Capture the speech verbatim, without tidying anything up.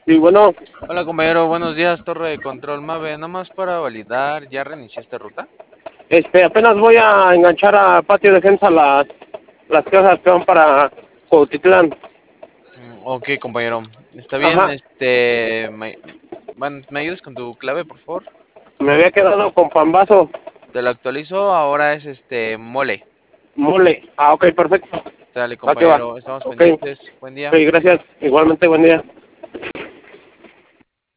Sí, bueno, Hola compañero, buenos días, Torre de Control Mave. Nada más para validar, ¿ya reiniciaste ruta? este, apenas voy a enganchar a Patio Defensa las, las casas que van para Cuautitlán. Mm, ok, compañero. Está bien, Ajá, este... ¿Me, man- ¿me ayudas con tu clave, por favor? me había quedado con Pambazo, Te lo actualizo, ahora es este... Mole. mole. Ah, ok, perfecto. Dale, ¿A qué va? compañero, estamos Ok, pendientes. Buen ok, día. gracias. Igualmente, buen día.